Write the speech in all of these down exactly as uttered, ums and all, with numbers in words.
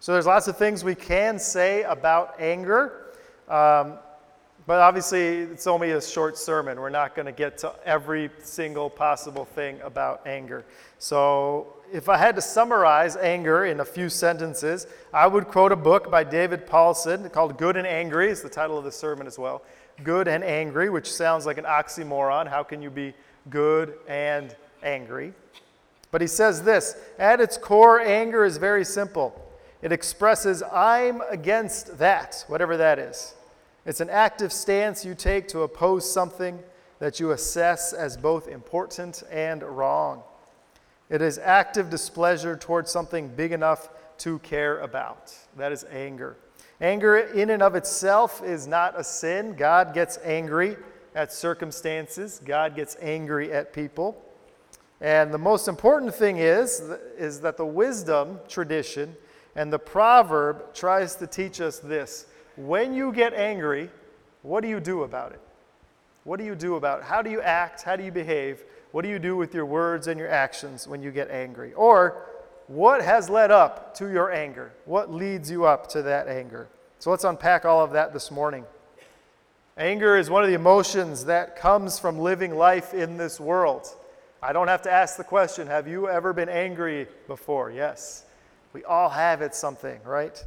So there's lots of things we can say about anger, um, but obviously it's only a short sermon. We're not going to get to every single possible thing about anger. So if I had to summarize anger in a few sentences, I would quote a book by David Paulson called Good and Angry. It's the title of the sermon as well. Good and Angry, which sounds like an oxymoron. How can you be good and angry? But he says this: at its core, anger is very simple. It expresses, I'm against that, whatever that is. It's an active stance you take to oppose something that you assess as both important and wrong. It is active displeasure towards something big enough to care about. That is anger. Anger in and of itself is not a sin. God gets angry at circumstances. God gets angry at people. And the most important thing is, is that the wisdom tradition and the proverb tries to teach us this. When you get angry, what do you do about it? What do you do about it? How do you act? How do you behave? What do you do with your words and your actions when you get angry? Or what has led up to your anger? What leads you up to that anger? So let's unpack all of that this morning. Anger is one of the emotions that comes from living life in this world. I don't have to ask the question, have you ever been angry before? Yes. We all have it something, right?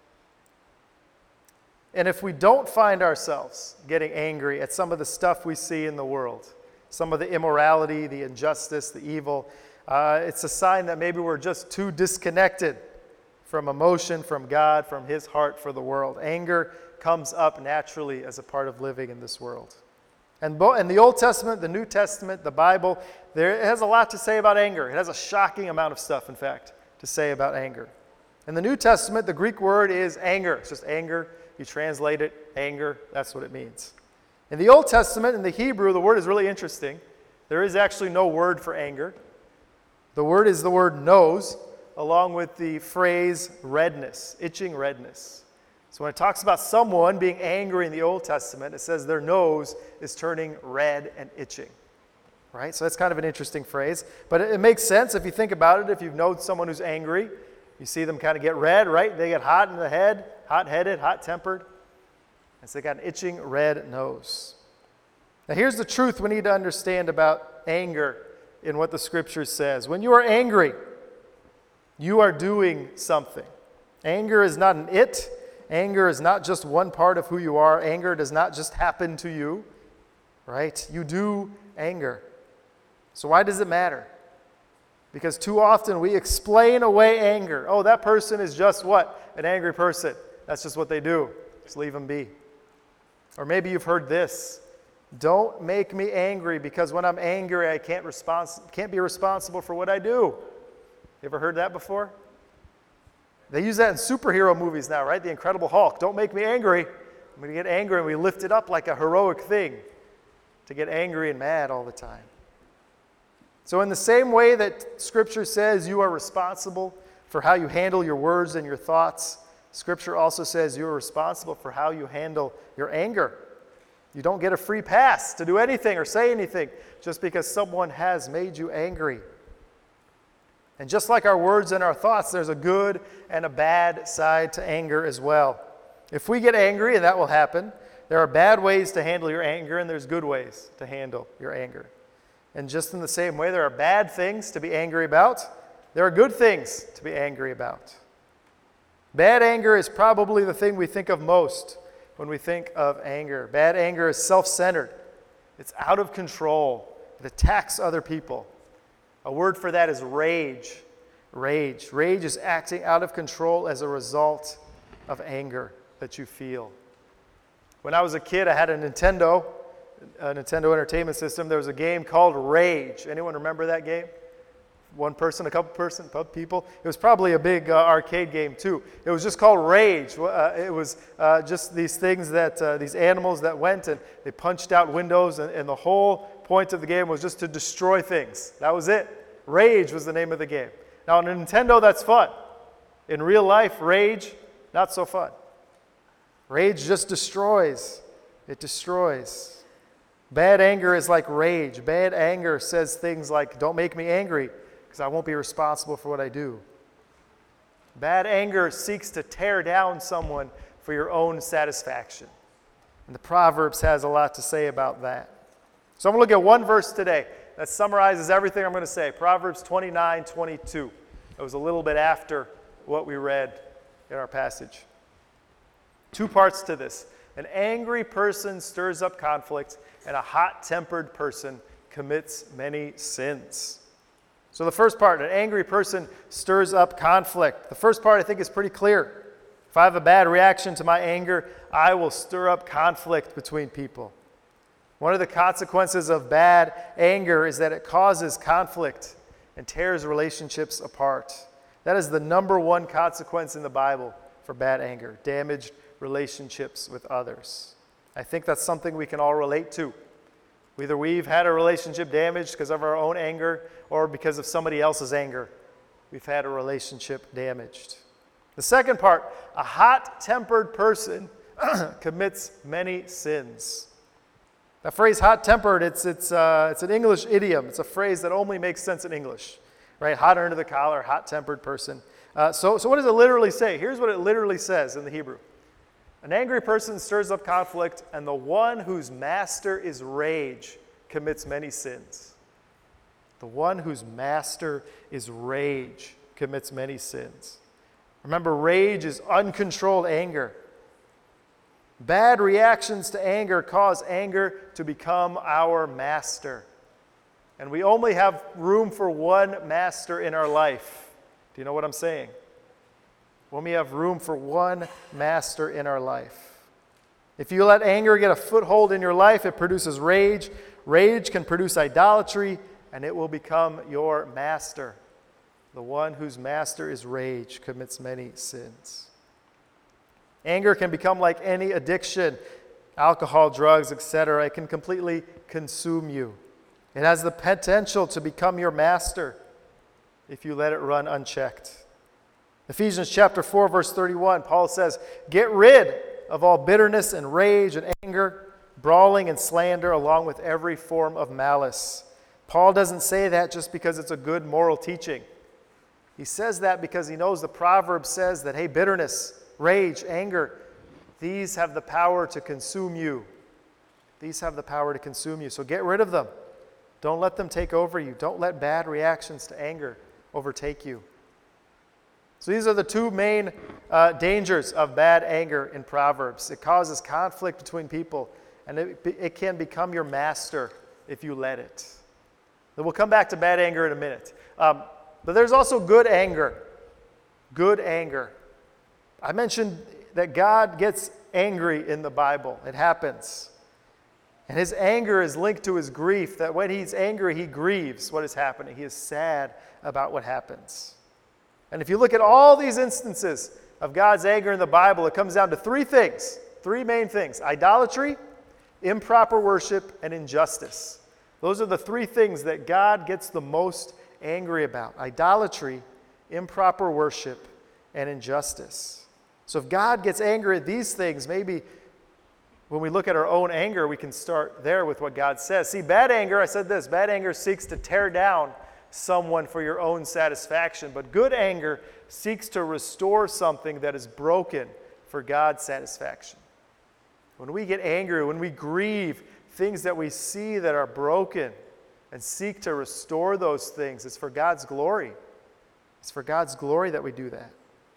And if we don't find ourselves getting angry at some of the stuff we see in the world, some of the immorality, the injustice, the evil, uh, it's a sign that maybe we're just too disconnected from emotion, from God, from His heart for the world. Anger comes up naturally as a part of living in this world. And bo- in the Old Testament, the New Testament, the Bible, there, it has a lot to say about anger. It has a shocking amount of stuff, in fact, to say about anger. In the New Testament, the Greek word is anger. It's just anger. You translate it, anger. That's what it means. In the Old Testament, in the Hebrew, the word is really interesting. There is actually no word for anger. The word is the word nose, along with the phrase redness, itching redness. So when it talks about someone being angry in the Old Testament, it says their nose is turning red and itching. Right? So that's kind of an interesting phrase. But it, it makes sense if you think about it. If you've known someone who's angry, you see them kind of get red, right? They get hot in the head, hot-headed, hot-tempered. And so they got an itching red nose. Now here's the truth we need to understand about anger in what the Scripture says. When you are angry, you are doing something. Anger is not an it. Anger is not just one part of who you are. Anger does not just happen to you, right? You do anger. So why does it matter? Because too often we explain away anger. Oh, that person is just what? An angry person. That's just what they do. Just leave them be. Or maybe you've heard this. Don't make me angry because when I'm angry, I can't respons- can't be responsible for what I do. You ever heard that before? They use that in superhero movies now, right? The Incredible Hulk. Don't make me angry. I'm going to get angry, and we lift it up like a heroic thing to get angry and mad all the time. So in the same way that Scripture says you are responsible for how you handle your words and your thoughts, Scripture also says you are responsible for how you handle your anger. You don't get a free pass to do anything or say anything just because someone has made you angry. And just like our words and our thoughts, there's a good and a bad side to anger as well. If we get angry, and that will happen, there are bad ways to handle your anger, and there's good ways to handle your anger. And just in the same way, there are bad things to be angry about. There are good things to be angry about. Bad anger is probably the thing we think of most when we think of anger. Bad anger is self-centered. It's out of control. It attacks other people. A word for that is rage. Rage. Rage is acting out of control as a result of anger that you feel. When I was a kid, I had a Nintendo, a Nintendo Entertainment System. There was a game called Rage. Anyone remember that game? One person, a couple person, people. It was probably a big uh, arcade game too. It was just called Rage. Uh, it was uh, just these things that, uh, these animals that went and they punched out windows, and, and the whole point of the game was just to destroy things. That was it. Rage was the name of the game. Now on a Nintendo, that's fun. In real life, Rage, not so fun. Rage just destroys. It destroys. Bad anger is like rage. Bad anger says things like, don't make me angry, because I won't be responsible for what I do. Bad anger seeks to tear down someone for your own satisfaction. And the Proverbs has a lot to say about that. So I'm going to look at one verse today that summarizes everything I'm going to say. Proverbs twenty-nine twenty-two. It was a little bit after what we read in our passage. Two parts to this. An angry person stirs up conflict, and a hot-tempered person commits many sins. So the first part, an angry person stirs up conflict. The first part I think is pretty clear. If I have a bad reaction to my anger, I will stir up conflict between people. One of the consequences of bad anger is that it causes conflict and tears relationships apart. That is the number one consequence in the Bible for bad anger, damaged relationships with others. I think that's something we can all relate to. Either we've had a relationship damaged because of our own anger or because of somebody else's anger. We've had a relationship damaged. The second part, a hot-tempered person commits many sins. That phrase hot-tempered, it's, it's, uh, it's an English idiom. It's a phrase that only makes sense in English, right? Hot under the collar, hot-tempered person. Uh, so, so what does it literally say? Here's what it literally says in the Hebrew. An angry person stirs up conflict, and the one whose master is rage commits many sins. The one whose master is rage commits many sins. Remember, rage is uncontrolled anger. Bad reactions to anger cause anger to become our master. And we only have room for one master in our life. Do you know what I'm saying? When we have room for one master in our life. If you let anger get a foothold in your life, it produces rage. Rage can produce idolatry, and it will become your master. The one whose master is rage commits many sins. Anger can become like any addiction, alcohol, drugs, et cetera. It can completely consume you. It has the potential to become your master if you let it run unchecked. Ephesians chapter four, verse thirty-one, Paul says, "Get rid of all bitterness and rage and anger, brawling and slander, along with every form of malice." Paul doesn't say that just because it's a good moral teaching. He says that because he knows the proverb says that, hey, bitterness, rage, anger, these have the power to consume you. These have the power to consume you. So get rid of them. Don't let them take over you. Don't let bad reactions to anger overtake you. So these are the two main uh, dangers of bad anger in Proverbs. It causes conflict between people, and it, it can become your master if you let it. Then we'll come back to bad anger in a minute. Um, but there's also good anger. Good anger. I mentioned that God gets angry in the Bible. It happens. And his anger is linked to his grief, that when he's angry, he grieves what is happening. He is sad about what happens. And if you look at all these instances of God's anger in the Bible, it comes down to three things, three main things: idolatry, improper worship, and injustice. Those are the three things that God gets the most angry about: idolatry, improper worship, and injustice. So if God gets angry at these things, maybe when we look at our own anger, we can start there with what God says. See, bad anger, I said this, bad anger seeks to tear down someone for your own satisfaction, but good anger seeks to restore something that is broken for God's satisfaction. When we get angry, when we grieve things that we see that are broken and seek to restore those things, it's for God's glory. It's for God's glory that we do that.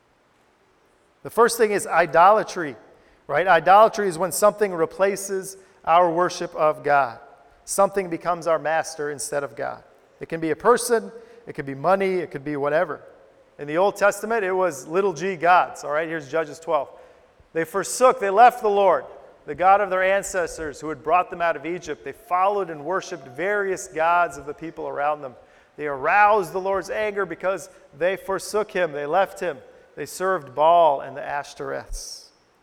The first thing is idolatry, right? Idolatry is when something replaces our worship of God. Something becomes our master instead of God. It can be a person, it could be money, it could be whatever. In the Old Testament, it was little g gods. All right, here's Judges twelve. They forsook, they left the Lord, the God of their ancestors who had brought them out of Egypt. They followed and worshipped various gods of the people around them. They aroused the Lord's anger because they forsook him, they left him. They served Baal and the Ashtoreths.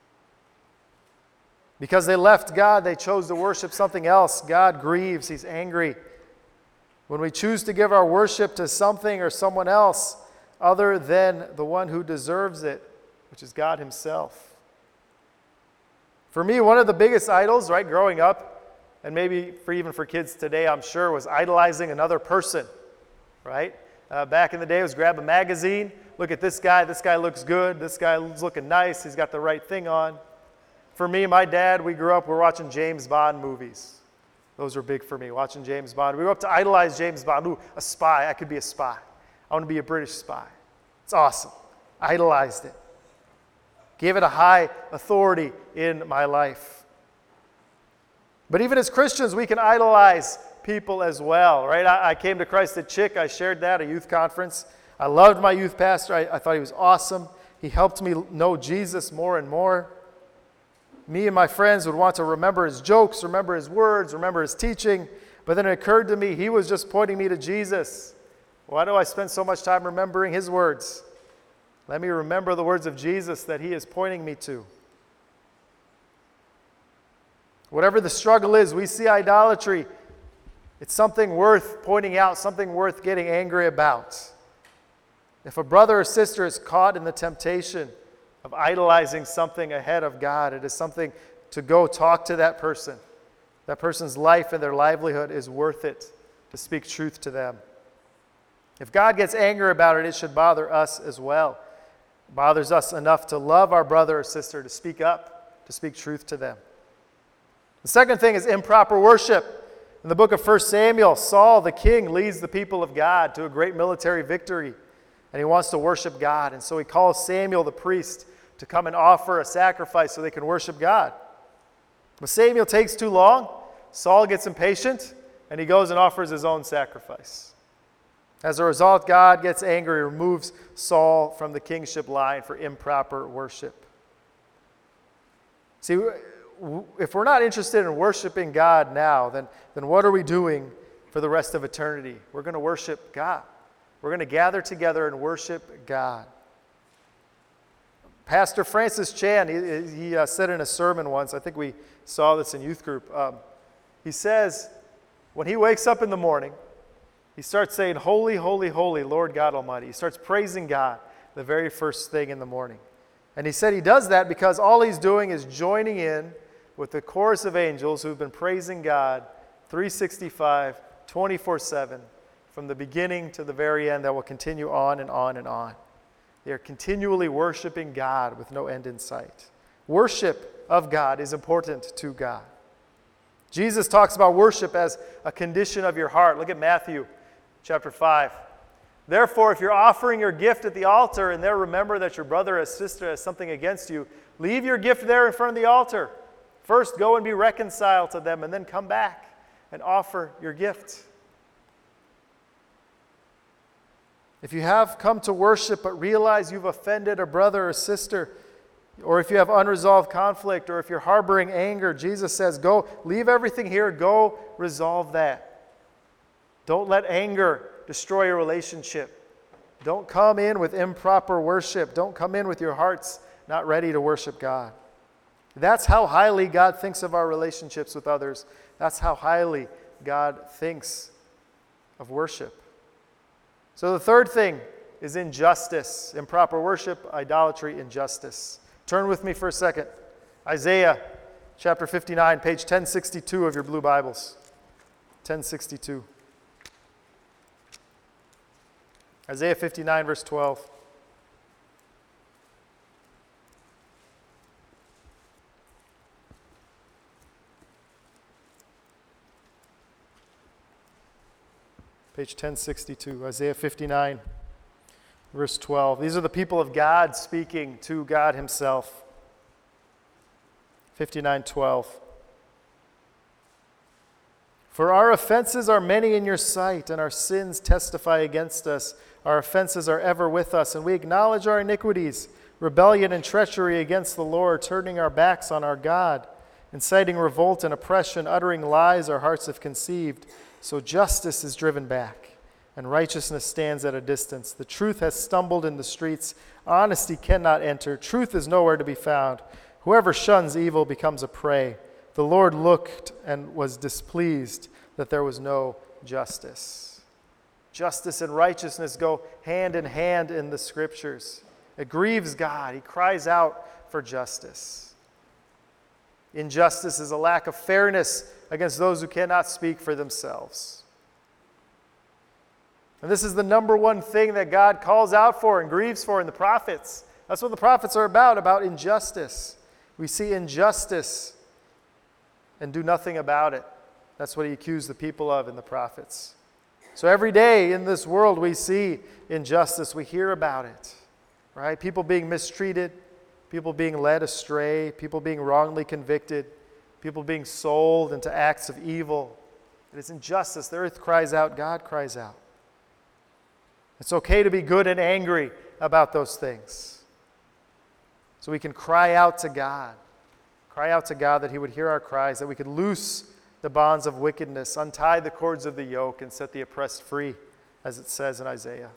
Because they left God, they chose to worship something else. God grieves, he's angry. When we choose to give our worship to something or someone else other than the one who deserves it, which is God himself. For me, one of the biggest idols, right, growing up, and maybe for even for kids today, I'm sure, was idolizing another person, right? Uh, back in the day, it was grab a magazine, look at this guy, this guy looks good, this guy's looking nice, he's got the right thing on. For me, my dad, we grew up, we we're watching James Bond movies. Those were big for me, watching James Bond. We grew up to idolize James Bond. Ooh, a spy, I could be a spy. I want to be a British spy. It's awesome. Idolized it. Gave it a high authority in my life. But even as Christians, we can idolize people as well, right? I, I came to Christ at Chick. I shared that at a youth conference. I loved my youth pastor. I, I thought he was awesome. He helped me know Jesus more and more. Me and my friends would want to remember his jokes, remember his words, remember his teaching. But then it occurred to me he was just pointing me to Jesus. Why do I spend so much time remembering his words? Let me remember the words of Jesus that he is pointing me to. Whatever the struggle is, we see idolatry. It's something worth pointing out, something worth getting angry about. If a brother or sister is caught in the temptation of idolizing something ahead of God, it is something to go talk to that person. That person's life and their livelihood is worth it to speak truth to them. If God gets angry about it, it should bother us as well. It bothers us enough to love our brother or sister, to speak up, to speak truth to them. The second thing is improper worship. In the book of First Samuel, Saul, the king, leads the people of God to a great military victory, and he wants to worship God. And so he calls Samuel, the priest, to come and offer a sacrifice so they can worship God. But Samuel takes too long. Saul gets impatient, and he goes and offers his own sacrifice. As a result, God gets angry and removes Saul from the kingship line for improper worship. See, if we're not interested in worshiping God now, then, then what are we doing for the rest of eternity? We're going to worship God. We're going to gather together and worship God. Pastor Francis Chan, he, he uh, said in a sermon once, I think we saw this in youth group, um, he says, when he wakes up in the morning, he starts saying, "Holy, holy, holy, Lord God Almighty." He starts praising God the very first thing in the morning. And he said he does that because all he's doing is joining in with the chorus of angels who've been praising God three sixty-five, twenty-four seven, from the beginning to the very end, that will continue on and on and on. They are continually worshiping God with no end in sight. Worship of God is important to God. Jesus talks about worship as a condition of your heart. Look at Matthew chapter five. Therefore, if you're offering your gift at the altar and there remember that your brother or sister has something against you, leave your gift there in front of the altar. First, go and be reconciled to them, and then come back and offer your gift. If you have come to worship but realize you've offended a brother or sister, or if you have unresolved conflict, or if you're harboring anger, Jesus says, go, leave everything here, go resolve that. Don't let anger destroy your relationship. Don't come in with improper worship. Don't come in with your hearts not ready to worship God. That's how highly God thinks of our relationships with others. That's how highly God thinks of worship. So the third thing is injustice, improper worship, idolatry, injustice. Turn with me for a second. Isaiah chapter fifty-nine, page ten sixty-two of your blue Bibles. ten sixty-two. Isaiah fifty-nine, verse twelve. Page ten sixty-two, Isaiah fifty-nine, verse twelve. These are the people of God speaking to God himself. fifty-nine twelve. For our offenses are many in your sight, and our sins testify against us. Our offenses are ever with us, and we acknowledge our iniquities, rebellion and treachery against the Lord, turning our backs on our God, inciting revolt and oppression, uttering lies our hearts have conceived. So justice is driven back, and righteousness stands at a distance. The truth has stumbled in the streets. Honesty cannot enter. Truth is nowhere to be found. Whoever shuns evil becomes a prey. The Lord looked and was displeased that there was no justice. Justice and righteousness go hand in hand in the Scriptures. It grieves God. He cries out for justice. Injustice is a lack of fairness against those who cannot speak for themselves. And this is the number one thing that God calls out for and grieves for in the prophets. That's what the prophets are about, about injustice. We see injustice and do nothing about it. That's what he accused the people of in the prophets. So every day in this world we see injustice. We hear about it, right? People being mistreated, people being led astray, people being wrongly convicted, people being sold into acts of evil. It is injustice. The earth cries out, God cries out. It's okay to be good and angry about those things. So we can cry out to God. Cry out to God that he would hear our cries, that we could loose the bonds of wickedness, untie the cords of the yoke, and set the oppressed free, as it says in Isaiah.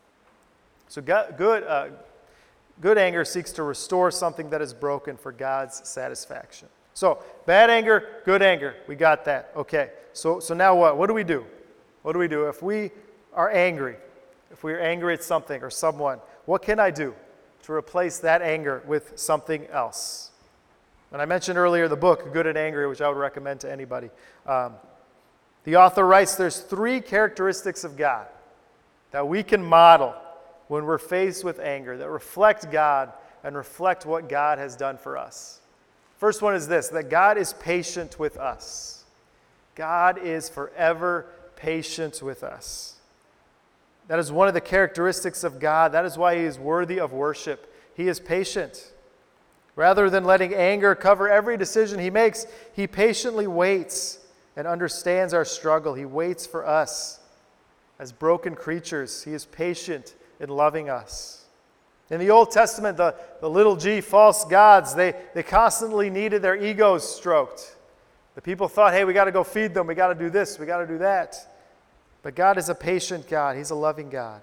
So good, uh, good anger seeks to restore something that is broken for God's satisfaction. So bad anger, good anger. We got that. Okay. So, so now what? What do we do? What do we do? If we are angry, if we are angry at something or someone, what can I do to replace that anger with something else? And I mentioned earlier the book, Good and Angry, which I would recommend to anybody. Um, the author writes there's three characteristics of God that we can model when we're faced with anger that reflect God and reflect what God has done for us. First one is this, that God is patient with us. God is forever patient with us. That is one of the characteristics of God. That is why he is worthy of worship. He is patient. Rather than letting anger cover every decision he makes, he patiently waits and understands our struggle. He waits for us. As broken creatures, he is patient in loving us. In the Old Testament, the, the little g false gods, they, they constantly needed their egos stroked. The people thought, hey, we got to go feed them. We got to do this. We got to do that. But God is a patient God. He's a loving God.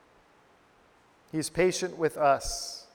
He's patient with us.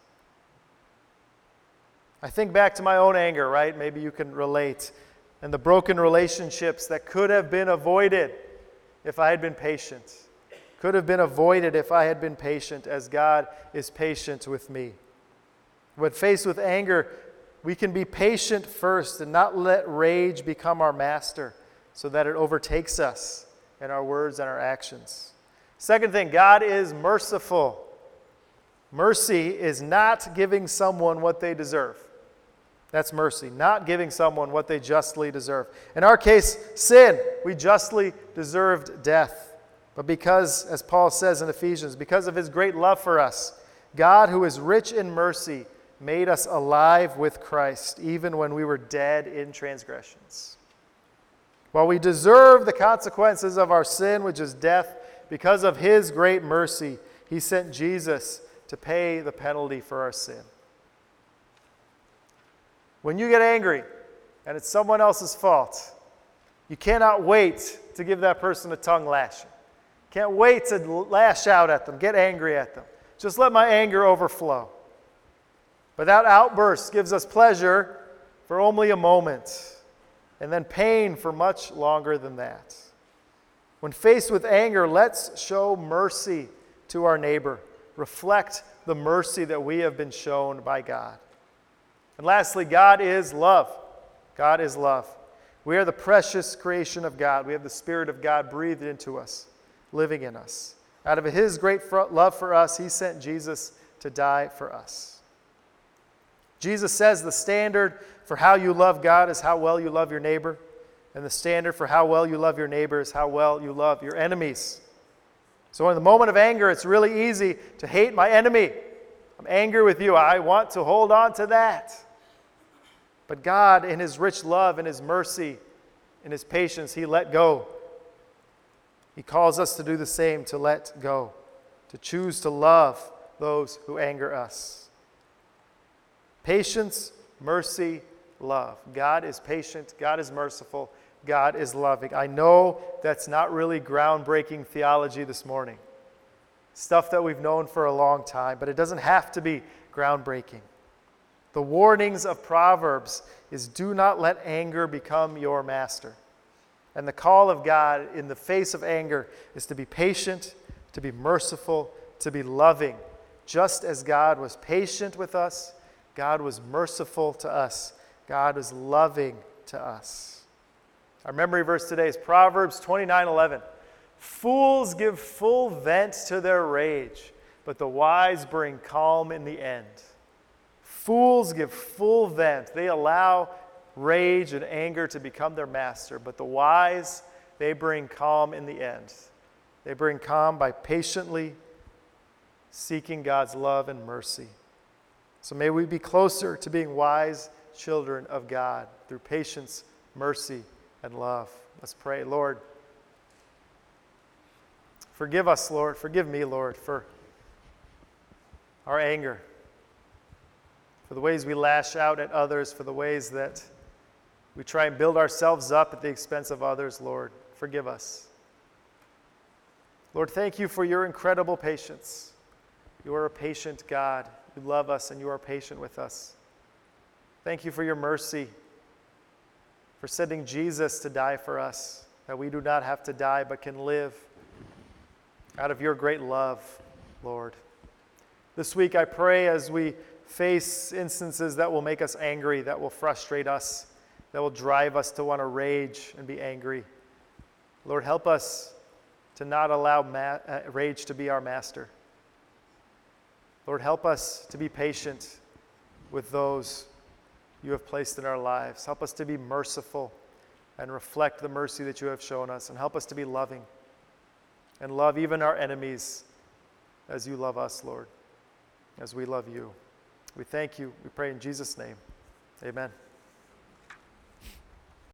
I think back to my own anger, right? Maybe you can relate. And the broken relationships that could have been avoided if I had been patient. Could have been avoided if I had been patient, as God is patient with me. When faced with anger, we can be patient first and not let rage become our master so that it overtakes us in our words and our actions. Second thing, God is merciful. Mercy is not giving someone what they deserve. That's mercy, not giving someone what they justly deserve. In our case, sin. We justly deserved death. But because, as Paul says in Ephesians, because of his great love for us, God, who is rich in mercy, made us alive with Christ, even when we were dead in transgressions. While we deserve the consequences of our sin, which is death, because of his great mercy, he sent Jesus to pay the penalty for our sin. When you get angry and it's someone else's fault, you cannot wait to give that person a tongue lashing. Can't wait to lash out at them, get angry at them. Just let my anger overflow. But that outburst gives us pleasure for only a moment, and then pain for much longer than that. When faced with anger, let's show mercy to our neighbor. Reflect the mercy that we have been shown by God. And lastly, God is love. God is love. We are the precious creation of God. We have the Spirit of God breathed into us, living in us. Out of his great love for us, he sent Jesus to die for us. Jesus says the standard for how you love God is how well you love your neighbor, and the standard for how well you love your neighbor is how well you love your enemies. So in the moment of anger, it's really easy to hate my enemy. I'm angry with you. I want to hold on to that. But God, in his rich love and his mercy and his patience, he let go. He calls us to do the same, to let go, to choose to love those who anger us. Patience, mercy, love. God is patient. God is merciful. God is loving. I know that's not really groundbreaking theology this morning. Stuff that we've known for a long time, but it doesn't have to be groundbreaking. The warnings of Proverbs is do not let anger become your master. And the call of God in the face of anger is to be patient, to be merciful, to be loving. Just as God was patient with us, God was merciful to us. God was loving to us. Our memory verse today is Proverbs twenty-nine eleven. Fools give full vent to their rage, but the wise bring calm in the end. Fools give full vent. They allow rage and anger to become their master, but the wise, they bring calm in the end. They bring calm by patiently seeking God's love and mercy. So may we be closer to being wise children of God through patience, mercy, and love. Let's pray. Lord, forgive us, Lord. Forgive me, Lord, for our anger, for the ways we lash out at others, for the ways that we try and build ourselves up at the expense of others. Lord, forgive us. Lord, thank you for your incredible patience. You are a patient God. You love us and you are patient with us. Thank you for your mercy, for sending Jesus to die for us, that we do not have to die but can live out of your great love, Lord. This week I pray as we face instances that will make us angry, that will frustrate us, that will drive us to want to rage and be angry. Lord, help us to not allow ma- uh, rage to be our master. Lord, help us to be patient with those you have placed in our lives. Help us to be merciful and reflect the mercy that you have shown us. And help us to be loving and love even our enemies as you love us, Lord, as we love you. We thank you. We pray in Jesus' name. Amen.